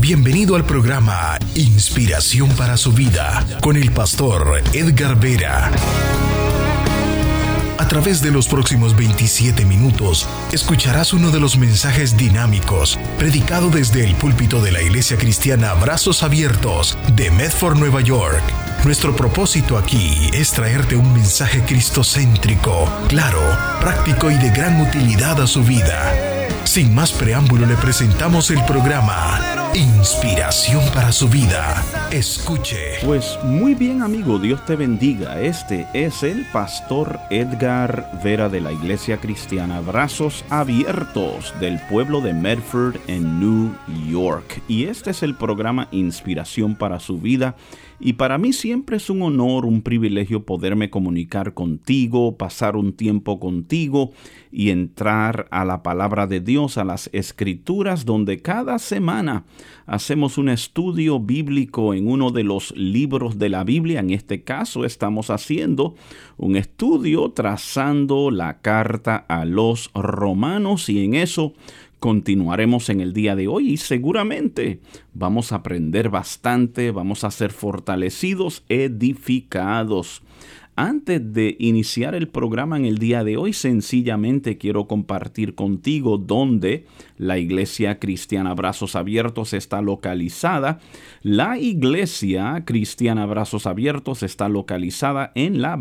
Bienvenido al programa Inspiración para su vida con el pastor Edgar Vera. A través de los próximos 27 minutos, escucharás uno de los mensajes dinámicos predicado desde el púlpito de la Iglesia Cristiana Brazos Abiertos de Medford, Nueva York. Nuestro propósito aquí es traerte un mensaje cristocéntrico, claro, práctico y de gran utilidad a su vida. Sin más preámbulo, le presentamos el programa Inspiración para su vida. Escuche. Pues muy bien, amigo, Dios te bendiga. Este es el pastor Edgar Vera de la Iglesia Cristiana Brazos Abiertos del pueblo de Medford en New York. Y este es el programa Inspiración para su vida. Y para mí siempre es un honor, un privilegio poderme comunicar contigo, pasar un tiempo contigo y entrar a la palabra de Dios, a las Escrituras, donde cada semana hacemos un estudio bíblico en uno de los libros de la Biblia. En este caso estamos haciendo un estudio trazando la carta a los Romanos y en eso continuaremos en el día de hoy y seguramente vamos a aprender bastante, vamos a ser fortalecidos, edificados. Antes de iniciar el programa en el día de hoy, sencillamente quiero compartir contigo dónde la Iglesia Cristiana Brazos Abiertos está localizada. La Iglesia Cristiana Brazos Abiertos está localizada en la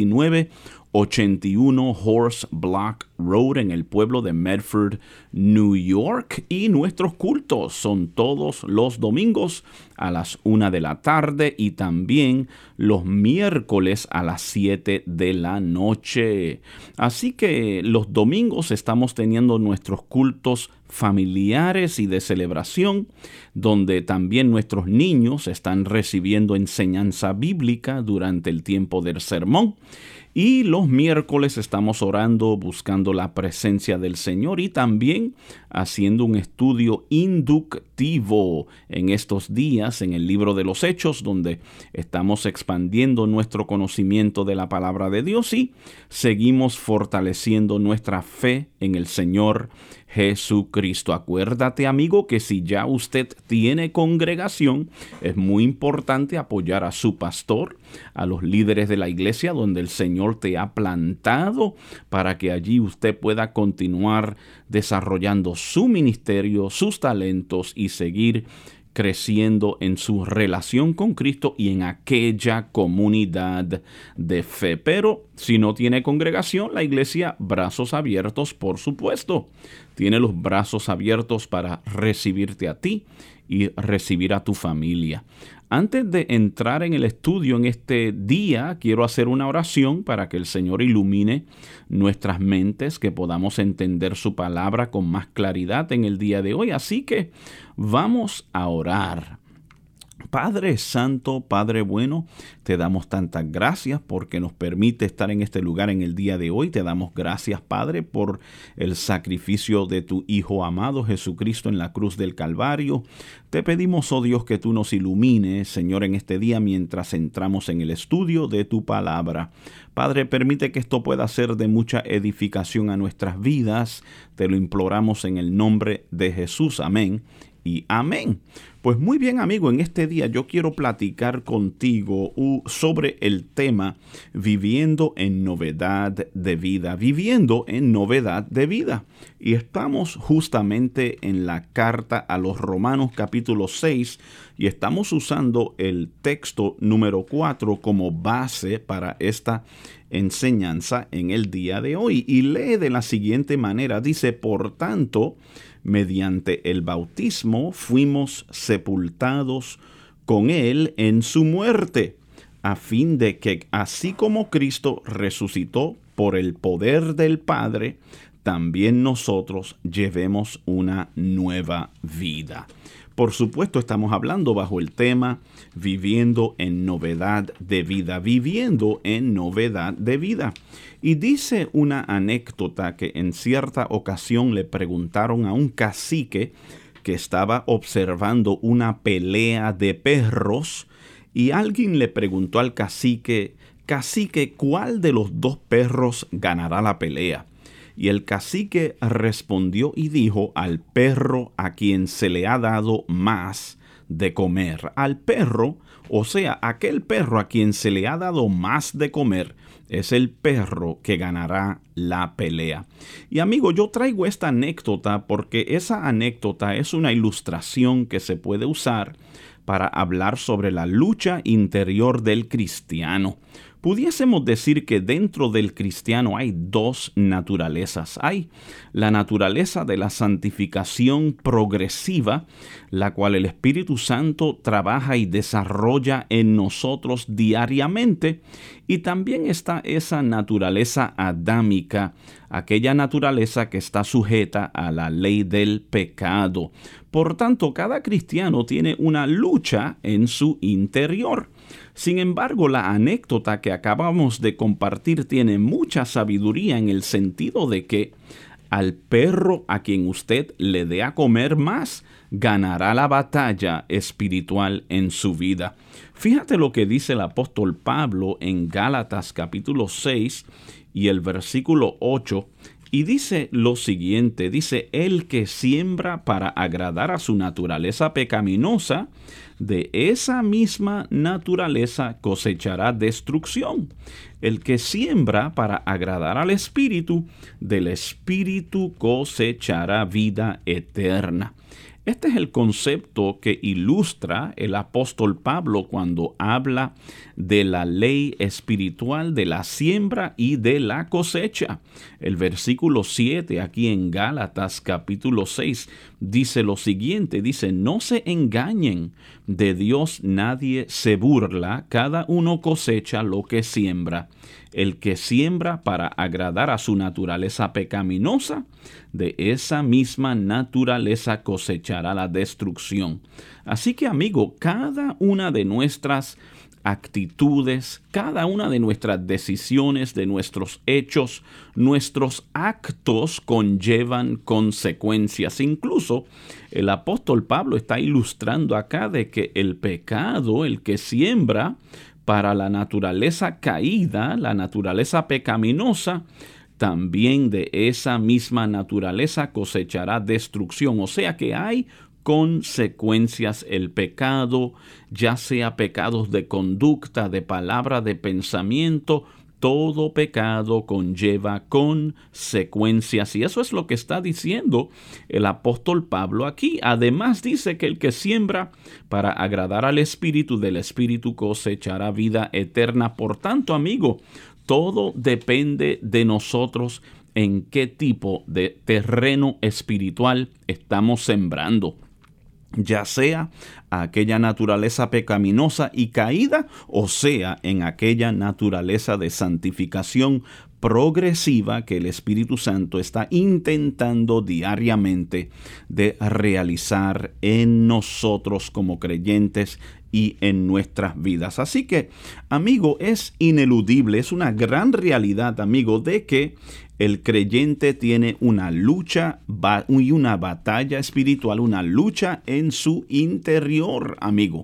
2981 Horse Block Road en el pueblo de Medford, New York, y nuestros cultos son todos los domingos a las 1 de la tarde y también los miércoles a las 7 de la noche. Así que los domingos estamos teniendo nuestros cultos familiares y de celebración, donde también nuestros niños están recibiendo enseñanza bíblica durante el tiempo del sermón. Y los miércoles estamos orando, buscando la presencia del Señor y también haciendo un estudio inductivo en estos días en el libro de los Hechos, donde estamos expandiendo nuestro conocimiento de la palabra de Dios y seguimos fortaleciendo nuestra fe en el Señor Jesucristo. Acuérdate, amigo, que si ya usted tiene congregación, es muy importante apoyar a su pastor, a los líderes de la iglesia donde el Señor te ha plantado, para que allí usted pueda continuar desarrollando su ministerio, sus talentos y seguir creciendo en su relación con Cristo y en aquella comunidad de fe. Pero si no tiene congregación, la iglesia Brazos Abiertos, por supuesto, tiene los brazos abiertos para recibirte a ti y recibir a tu familia. Antes de entrar en el estudio en este día, quiero hacer una oración para que el Señor ilumine nuestras mentes, que podamos entender su palabra con más claridad en el día de hoy. Así que vamos a orar. Padre Santo, Padre bueno, te damos tantas gracias porque nos permite estar en este lugar en el día de hoy. Te damos gracias, Padre, por el sacrificio de tu Hijo amado Jesucristo en la cruz del Calvario. Te pedimos, oh Dios, que tú nos ilumines, Señor, en este día mientras entramos en el estudio de tu palabra. Padre, permite que esto pueda ser de mucha edificación a nuestras vidas. Te lo imploramos en el nombre de Jesús. Amén y amén. Pues muy bien, amigo, en este día yo quiero platicar contigo sobre el tema viviendo en novedad de vida, viviendo en novedad de vida. Y estamos justamente en la carta a los Romanos capítulo 6 y estamos usando el texto número 4 como base para esta enseñanza en el día de hoy. Y lee de la siguiente manera, dice: por tanto, mediante el bautismo fuimos sepultados con él en su muerte, a fin de que así como Cristo resucitó por el poder del Padre, también nosotros llevemos una nueva vida. Por supuesto, estamos hablando bajo el tema viviendo en novedad de vida, viviendo en novedad de vida. Y dice una anécdota que en cierta ocasión le preguntaron a un cacique que estaba observando una pelea de perros y alguien le preguntó al cacique, ¿cuál de los dos perros ganará la pelea? Y el cacique respondió y dijo: al perro a quien se le ha dado más de comer. Al perro, o sea, aquel perro a quien se le ha dado más de comer, es el perro que ganará la pelea. Y amigo, yo traigo esta anécdota porque esa anécdota es una ilustración que se puede usar para hablar sobre la lucha interior del cristiano. Pudiésemos decir que dentro del cristiano hay dos naturalezas. Hay la naturaleza de la santificación progresiva, la cual el Espíritu Santo trabaja y desarrolla en nosotros diariamente. Y también está esa naturaleza adámica, aquella naturaleza que está sujeta a la ley del pecado. Por tanto, cada cristiano tiene una lucha en su interior. Sin embargo, la anécdota que acabamos de compartir tiene mucha sabiduría en el sentido de que al perro a quien usted le dé a comer más, ganará la batalla espiritual en su vida. Fíjate lo que dice el apóstol Pablo en Gálatas capítulo 6 y el versículo 8. Y dice lo siguiente, dice: el que siembra para agradar a su naturaleza pecaminosa, de esa misma naturaleza cosechará destrucción. El que siembra para agradar al Espíritu, del Espíritu cosechará vida eterna. Este es el concepto que ilustra el apóstol Pablo cuando habla de la ley espiritual de la siembra y de la cosecha. El versículo 7 aquí en Gálatas capítulo 6 dice lo siguiente, dice: no se engañen, de Dios nadie se burla, cada uno cosecha lo que siembra. El que siembra para agradar a su naturaleza pecaminosa, de esa misma naturaleza cosechará la destrucción. Así que, amigo, cada una de nuestras actitudes, cada una de nuestras decisiones, de nuestros hechos, nuestros actos conllevan consecuencias. Incluso el apóstol Pablo está ilustrando acá de que el pecado, el que siembra para la naturaleza caída, la naturaleza pecaminosa, también de esa misma naturaleza cosechará destrucción. O sea que hay consecuencias. El pecado, ya sea pecados de conducta, de palabra, de pensamiento, todo pecado conlleva consecuencias. Y eso es lo que está diciendo el apóstol Pablo aquí. Además dice que el que siembra para agradar al Espíritu, del Espíritu cosechará vida eterna. Por tanto, amigo, todo depende de nosotros en qué tipo de terreno espiritual estamos sembrando, ya sea aquella naturaleza pecaminosa y caída, o sea en aquella naturaleza de santificación progresiva que el Espíritu Santo está intentando diariamente de realizar en nosotros como creyentes y en nuestras vidas. Así que, amigo, es ineludible, es una gran realidad, amigo, de que el creyente tiene una lucha y una batalla espiritual, una lucha en su interior, amigo.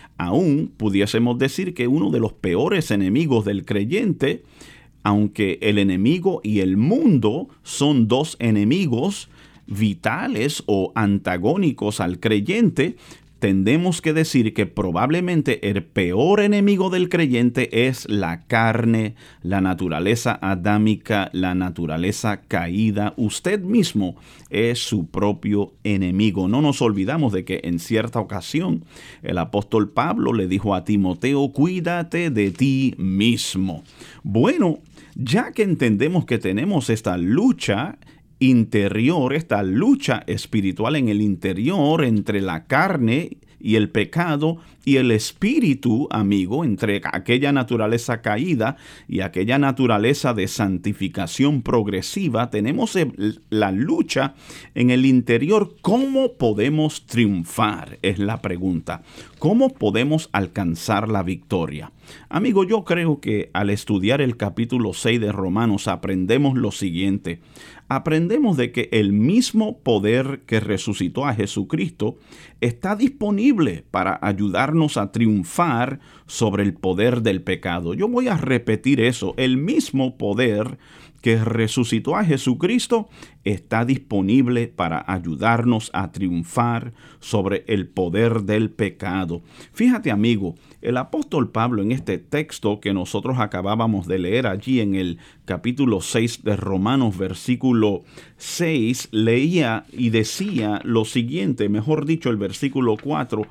Aún pudiésemos decir que uno de los peores enemigos del creyente, aunque el enemigo y el mundo son dos enemigos vitales o antagónicos al creyente, tendemos que decir que probablemente el peor enemigo del creyente es la carne, la naturaleza adámica, la naturaleza caída. Usted mismo es su propio enemigo. No nos olvidamos de que en cierta ocasión el apóstol Pablo le dijo a Timoteo: cuídate de ti mismo. Bueno, ya que entendemos que tenemos esta lucha interior, esta lucha espiritual en el interior entre la carne y el pecado y el espíritu, amigo, entre aquella naturaleza caída y aquella naturaleza de santificación progresiva, tenemos la lucha en el interior. ¿Cómo podemos triunfar? Es la pregunta. ¿Cómo podemos alcanzar la victoria? Amigo, yo creo que al estudiar el capítulo 6 de Romanos aprendemos lo siguiente. Aprendemos de que el mismo poder que resucitó a Jesucristo está disponible para ayudarnos a triunfar sobre el poder del pecado. Yo voy a repetir eso. El mismo poder que resucitó a Jesucristo, está disponible para ayudarnos a triunfar sobre el poder del pecado. Fíjate, amigo, el apóstol Pablo en este texto que nosotros acabábamos de leer allí en el capítulo 6 de Romanos, versículo 6, leía y decía lo siguiente, mejor dicho, el versículo 4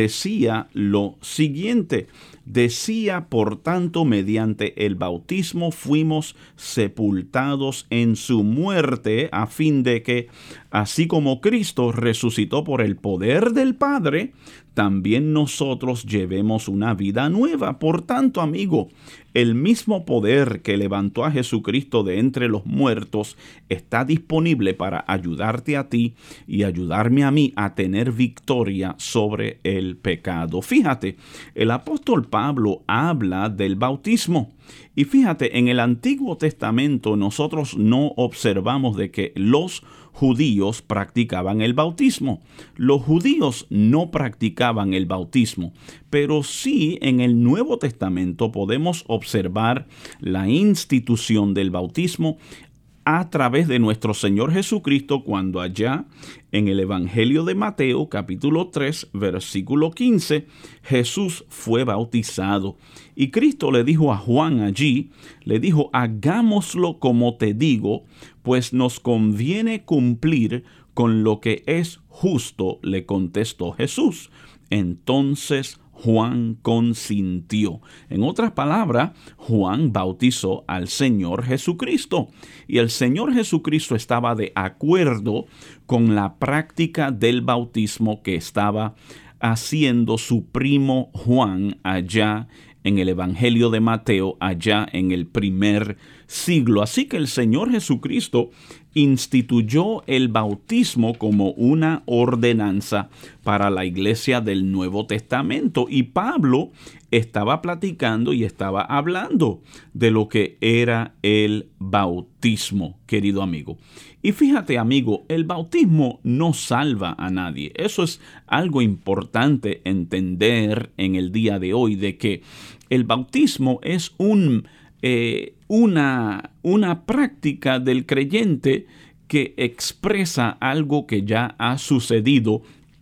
decía lo siguiente. Decía, por tanto, mediante el bautismo fuimos sepultados en su muerte, a fin de que, así como Cristo resucitó por el poder del Padre, también nosotros llevemos una vida nueva. Por tanto, amigo, el mismo poder que levantó a Jesucristo de entre los muertos está disponible para ayudarte a ti y ayudarme a mí a tener victoria sobre el pecado. Fíjate, el apóstol Pablo habla del bautismo. Y fíjate, en el Antiguo Testamento nosotros no observamos de que los judíos practicaban el bautismo. Los judíos no practicaban el bautismo, pero sí en el Nuevo Testamento podemos observar la institución del bautismo a través de nuestro Señor Jesucristo, cuando allá en el Evangelio de Mateo, capítulo 3, versículo 15, Jesús fue bautizado. Y Cristo le dijo a Juan allí, le dijo, hagámoslo como te digo, pues nos conviene cumplir con lo que es justo, le contestó Jesús. Entonces Juan consintió. En otras palabras, Juan bautizó al Señor Jesucristo. Y el Señor Jesucristo estaba de acuerdo con la práctica del bautismo que estaba haciendo su primo Juan allá en el Evangelio de Mateo, allá en el primer siglo. Así que el Señor Jesucristo instituyó el bautismo como una ordenanza para la iglesia del Nuevo Testamento. Y Pablo estaba platicando y estaba hablando de lo que era el bautismo, querido amigo. Y fíjate, amigo, el bautismo no salva a nadie. Eso es algo importante entender en el día de hoy, de que el bautismo es una práctica del creyente que expresa algo que ya ha sucedido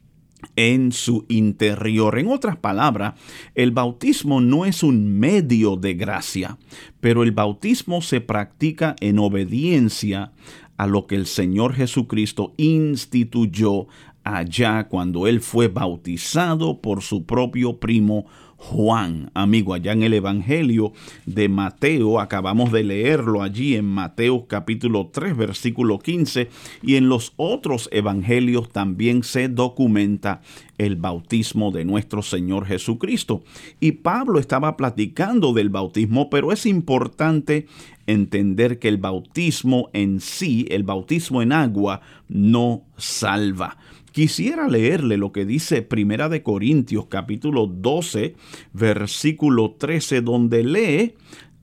en su interior. En otras palabras, el bautismo no es un medio de gracia, pero el bautismo se practica en obediencia a lo que el Señor Jesucristo instituyó allá cuando Él fue bautizado por su propio primo Juan. Amigo, allá en el Evangelio de Mateo, acabamos de leerlo allí en Mateo capítulo 3, versículo 15, y en los otros evangelios también se documenta el bautismo de nuestro Señor Jesucristo. Y Pablo estaba platicando del bautismo, pero es importante entender que el bautismo en sí, el bautismo en agua, no salva. Quisiera leerle lo que dice Primera de Corintios, capítulo 12, versículo 13, donde lee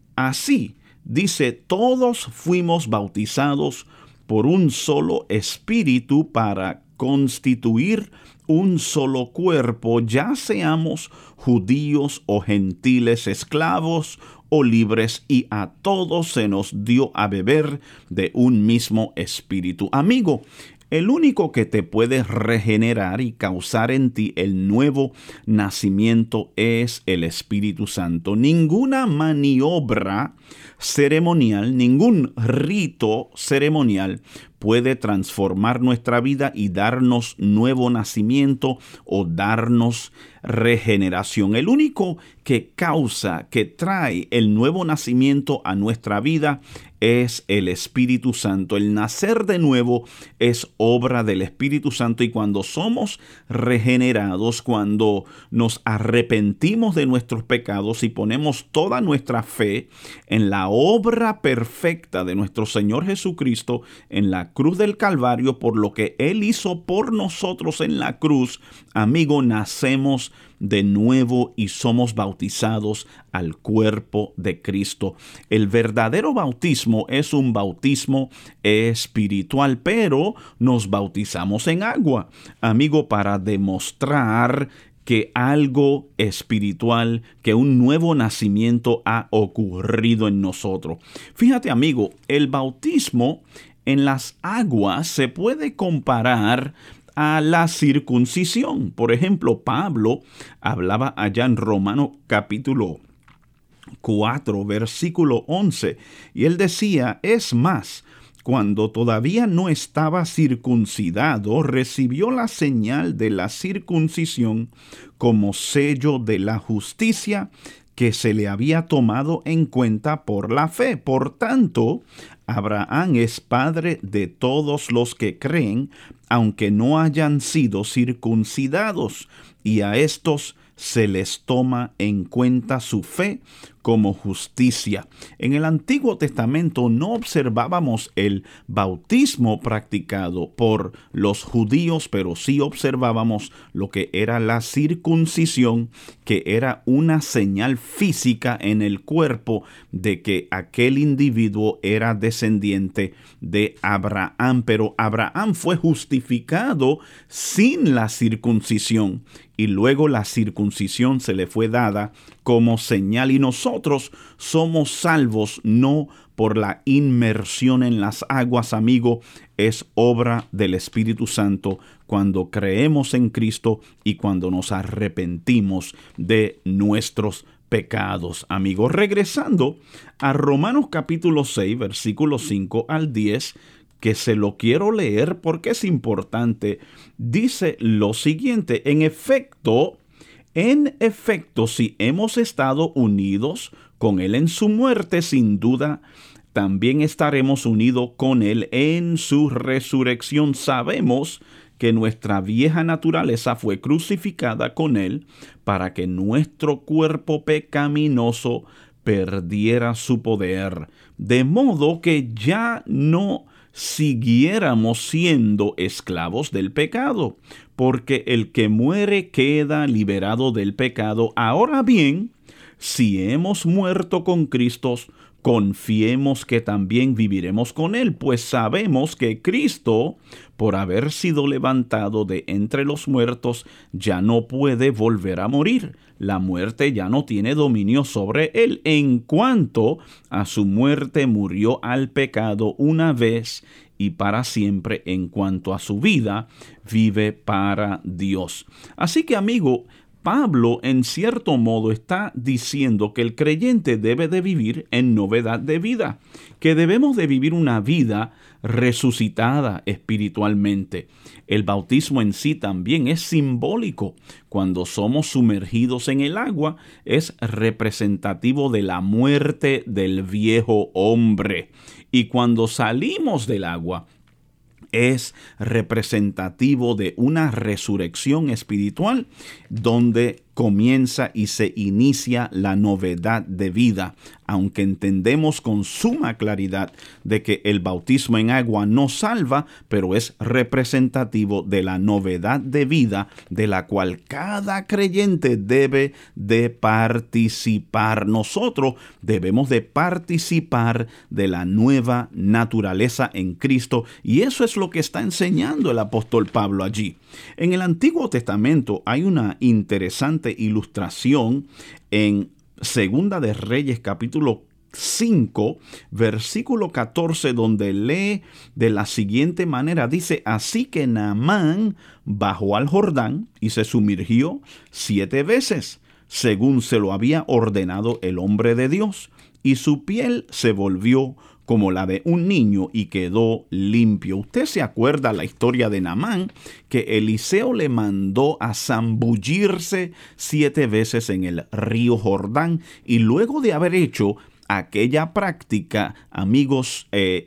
así. Dice, todos fuimos bautizados por un solo espíritu para constituir un solo cuerpo, ya seamos judíos o gentiles, esclavos o libres, y a todos se nos dio a beber de un mismo espíritu. Amigo, el único que te puede regenerar y causar en ti el nuevo nacimiento es el Espíritu Santo. Ninguna maniobra ceremonial, ningún rito ceremonial puede transformar nuestra vida y darnos nuevo nacimiento o darnos regeneración. El único que causa, que trae el nuevo nacimiento a nuestra vida es el Espíritu Santo. El nacer de nuevo es obra del Espíritu Santo, y cuando somos regenerados, cuando nos arrepentimos de nuestros pecados y ponemos toda nuestra fe en la obra perfecta de nuestro Señor Jesucristo en la cruz del Calvario, por lo que Él hizo por nosotros en la cruz, amigo, nacemos de nuevo y somos bautizados al cuerpo de Cristo. El verdadero bautismo es un bautismo espiritual, pero nos bautizamos en agua, amigo, para demostrar que algo espiritual, que un nuevo nacimiento ha ocurrido en nosotros. Fíjate, amigo, el bautismo en las aguas se puede comparar a la circuncisión. Por ejemplo, Pablo hablaba allá en Romanos capítulo 4, versículo 11, y él decía, es más, cuando todavía no estaba circuncidado, recibió la señal de la circuncisión como sello de la justicia que se le había tomado en cuenta por la fe. Por tanto, Abraham es padre de todos los que creen, aunque no hayan sido circuncidados, y a estos se les toma en cuenta su fe como justicia. En el Antiguo Testamento no observábamos el bautismo practicado por los judíos, pero sí observábamos lo que era la circuncisión, que era una señal física en el cuerpo de que aquel individuo era descendiente de Abraham. Pero Abraham fue justificado sin la circuncisión, y luego la circuncisión se le fue dada como señal, y nosotros somos salvos no por la inmersión en las aguas, amigo, es obra del Espíritu Santo cuando creemos en Cristo y cuando nos arrepentimos de nuestros pecados, amigos. Regresando a Romanos capítulo 6, versículos 5 al 10, que se lo quiero leer porque es importante, dice lo siguiente: en efecto, si hemos estado unidos con Él en su muerte, sin duda, también estaremos unidos con Él en su resurrección. Sabemos que nuestra vieja naturaleza fue crucificada con Él para que nuestro cuerpo pecaminoso perdiera su poder, de modo que ya no siguiéramos siendo esclavos del pecado, porque el que muere queda liberado del pecado. Ahora bien, si hemos muerto con Cristo, confiemos que también viviremos con Él, pues sabemos que Cristo, por haber sido levantado de entre los muertos, ya no puede volver a morir. La muerte ya no tiene dominio sobre Él. En cuanto a su muerte, murió al pecado una vez y para siempre. En cuanto a su vida, vive para Dios. Así que, amigo, Pablo, en cierto modo, está diciendo que el creyente debe de vivir en novedad de vida, que debemos de vivir una vida resucitada espiritualmente. El bautismo en sí también es simbólico. Cuando somos sumergidos en el agua, es representativo de la muerte del viejo hombre. Y cuando salimos del agua, es representativo de una resurrección espiritual donde comienza y se inicia la novedad de vida, aunque entendemos con suma claridad de que el bautismo en agua no salva, pero es representativo de la novedad de vida de la cual cada creyente debe de participar. Nosotros debemos de participar de la nueva naturaleza en Cristo, y eso es lo que está enseñando el apóstol Pablo allí. En el Antiguo Testamento hay una interesante ilustración en Segunda de Reyes capítulo 5, versículo 14, donde lee de la siguiente manera. Dice: así que Naamán bajó al Jordán y se sumergió 7 veces, según se lo había ordenado el hombre de Dios, y su piel se volvió como la de un niño y quedó limpio. Usted se acuerda la historia de Naamán, que Eliseo le mandó a zambullirse 7 veces en el río Jordán, y luego de haber hecho aquella práctica, amigos,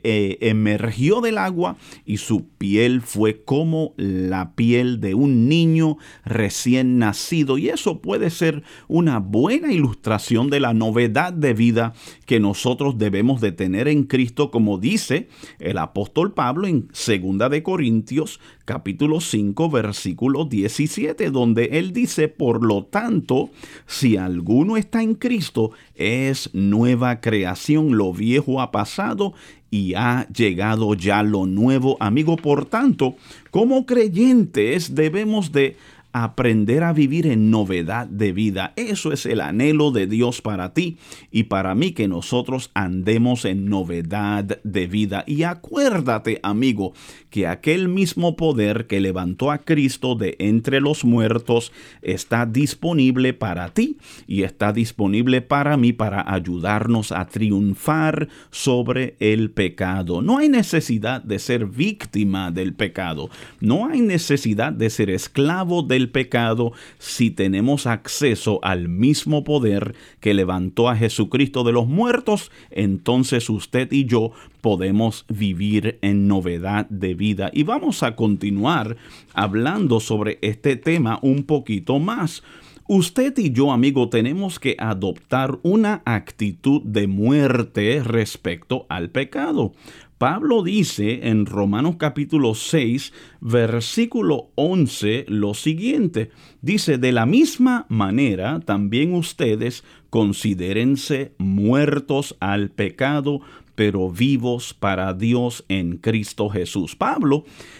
emergió del agua y su piel fue como la piel de un niño recién nacido. Y eso puede ser una buena ilustración de la novedad de vida que nosotros debemos de tener en Cristo, como dice el apóstol Pablo en 2 de Corintios capítulo 5, versículo 17, donde él dice: por lo tanto, si alguno está en Cristo, es nueva creación, lo viejo ha pasado y ha llegado ya lo nuevo. Amigo, por tanto, como creyentes debemos de aprender a vivir en novedad de vida. Eso es el anhelo de Dios para ti y para mí, que nosotros andemos en novedad de vida. Y acuérdate, amigo, que aquel mismo poder que levantó a Cristo de entre los muertos está disponible para ti y está disponible para mí para ayudarnos a triunfar sobre el pecado. No hay necesidad de ser víctima del pecado. No hay necesidad de ser esclavo del pecado si tenemos acceso al mismo poder que levantó a Jesucristo de los muertos. Entonces usted y yo podemos vivir en novedad de vida. Y vamos a continuar hablando sobre este tema un poquito más. Usted y yo, amigo, tenemos que adoptar una actitud de muerte respecto al pecado. Pablo dice en Romanos capítulo 6, versículo 11, lo siguiente. Dice, de la misma manera, también ustedes considérense muertos al pecado, pero vivos para Dios en Cristo Jesús. Pablo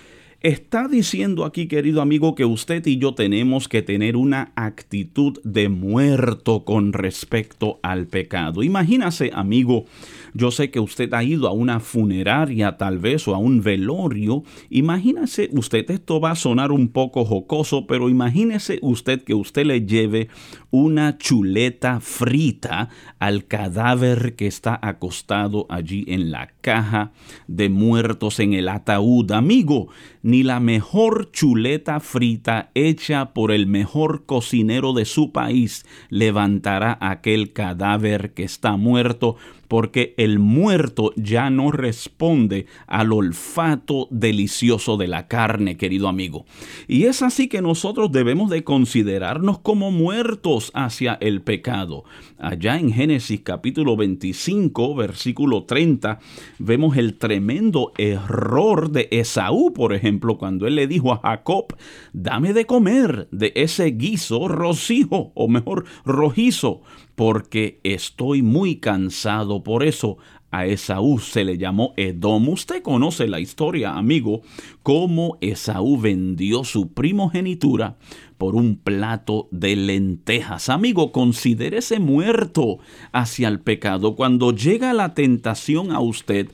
está diciendo aquí, querido amigo, que usted y yo tenemos que tener una actitud de muerto con respecto al pecado. Imagínase, amigo, yo sé que usted ha ido a una funeraria tal vez o a un velorio. Imagínese usted, esto va a sonar un poco jocoso, pero imagínese usted que usted le lleve una chuleta frita al cadáver que está acostado allí en la caja de muertos, en el ataúd. Amigo, ni la mejor chuleta frita hecha por el mejor cocinero de su país levantará aquel cadáver que está muerto, porque el muerto ya no responde al olfato delicioso de la carne, querido amigo. Y es así que nosotros debemos de considerarnos como muertos hacia el pecado. Allá en Génesis capítulo 25, versículo 30, vemos el tremendo error de Esaú, por ejemplo, cuando él le dijo a Jacob, dame de comer de ese guiso rojizo, o mejor, rojizo, porque estoy muy cansado. Por eso a Esaú se le llamó Edom. Usted conoce la historia, amigo, cómo Esaú vendió su primogenitura por un plato de lentejas. Amigo, considérese muerto hacia el pecado. Cuando llega la tentación a usted,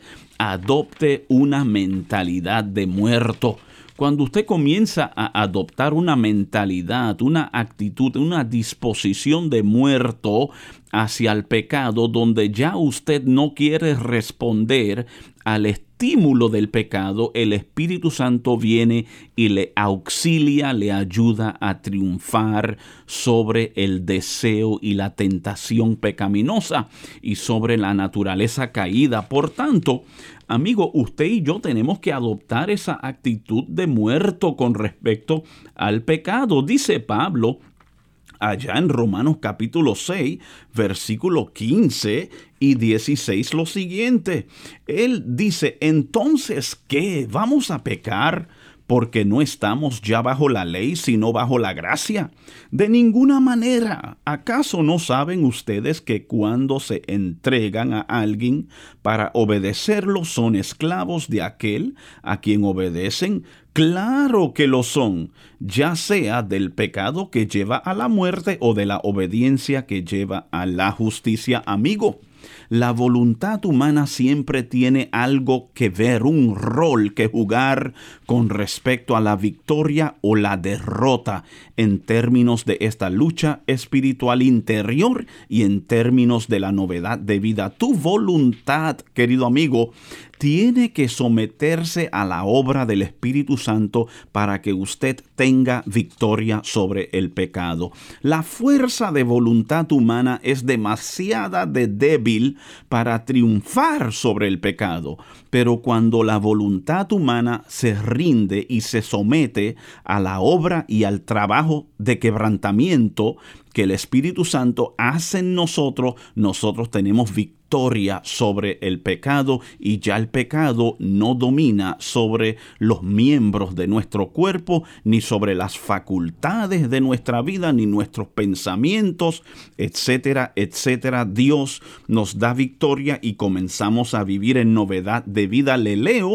adopte una mentalidad de muerto. Cuando usted comienza a adoptar una mentalidad, una actitud, una disposición de muerto hacia el pecado, donde ya usted no quiere responder al estímulo del pecado, el Espíritu Santo viene y le auxilia, le ayuda a triunfar sobre el deseo y la tentación pecaminosa y sobre la naturaleza caída. Por tanto, amigo, usted y yo tenemos que adoptar esa actitud de muerto con respecto al pecado. Dice Pablo allá en Romanos capítulo 6, versículo 15 y 16 lo siguiente. Él dice, entonces, ¿qué? ¿Vamos a pecar porque no estamos ya bajo la ley, sino bajo la gracia? De ninguna manera. ¿Acaso no saben ustedes que cuando se entregan a alguien para obedecerlo son esclavos de aquel a quien obedecen? Claro que lo son, ya sea del pecado que lleva a la muerte o de la obediencia que lleva a la justicia. Amigo, la voluntad humana siempre tiene algo que ver, un rol que jugar con respecto a la victoria o la derrota en términos de esta lucha espiritual interior y en términos de la novedad de vida. Tu voluntad, querido amigo, tiene que someterse a la obra del Espíritu Santo para que usted tenga victoria sobre el pecado. La fuerza de voluntad humana es demasiado débil para triunfar sobre el pecado, pero cuando la voluntad humana se rinde y se somete a la obra y al trabajo de quebrantamiento que el Espíritu Santo hace en nosotros, nosotros tenemos victoria sobre el pecado y ya el pecado no domina sobre los miembros de nuestro cuerpo, ni sobre las facultades de nuestra vida, ni nuestros pensamientos, etcétera, etcétera. Dios nos da victoria y comenzamos a vivir en novedad de vida. Le leo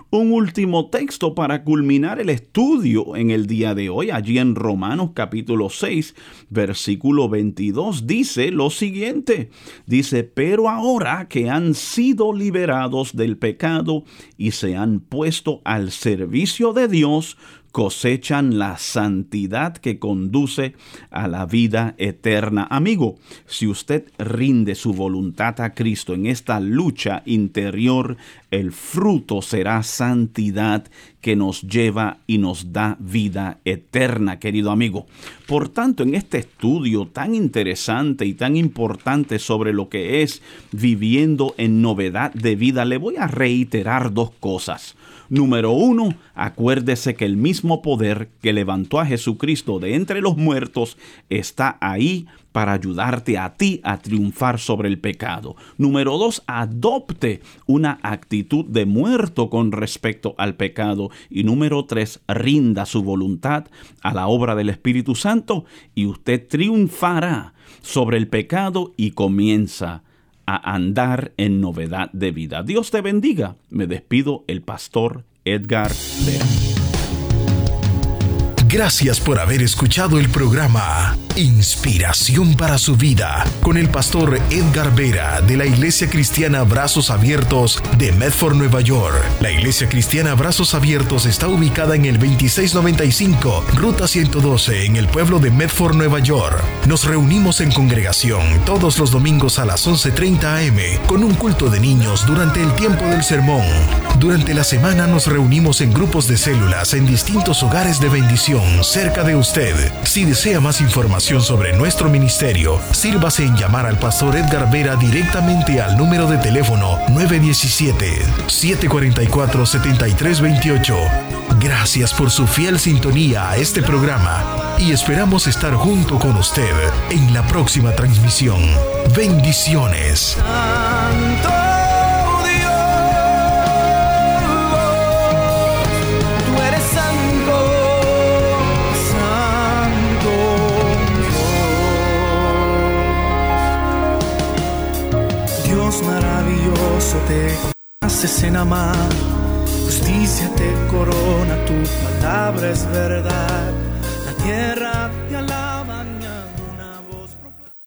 Un último texto para culminar el estudio en el día de hoy, allí en Romanos capítulo 6, versículo 22, dice lo siguiente. Dice, pero ahora que han sido liberados del pecado y se han puesto al servicio de Dios, cosechan la santidad que conduce a la vida eterna. Amigo, si usted rinde su voluntad a Cristo en esta lucha interior, el fruto será santidad que nos lleva y nos da vida eterna, querido amigo. Por tanto, en este estudio tan interesante y tan importante sobre lo que es viviendo en novedad de vida, le voy a reiterar dos cosas. Número 1, acuérdese que el mismo poder que levantó a Jesucristo de entre los muertos está ahí para ayudarte a ti a triunfar sobre el pecado. Número 2, adopte una actitud de muerto con respecto al pecado. Y número 3, rinda su voluntad a la obra del Espíritu Santo y usted triunfará sobre el pecado y comienza a andar en novedad de vida. Dios te bendiga. Me despido, el pastor Edgar Vera. Gracias por haber escuchado el programa Inspiración para su vida con el pastor Edgar Vera de la Iglesia Cristiana Brazos Abiertos de Medford, Nueva York. La Iglesia Cristiana Brazos Abiertos está ubicada en el 2695 Ruta 112 en el pueblo de Medford, Nueva York. Nos reunimos en congregación todos los domingos a las 11:30 a.m. con un culto de niños durante el tiempo del sermón. Durante la semana nos reunimos en grupos de células en distintos hogares de bendición cerca de usted. Si desea más información sobre nuestro ministerio, sírvase en llamar al pastor Edgar Vera directamente al número de teléfono 917-744-7328. Gracias por su fiel sintonía a este programa y esperamos estar junto con usted en la próxima transmisión. Bendiciones. Maravilloso te haces en amar, justicia te corona, tu palabra es verdad, la tierra te alaba.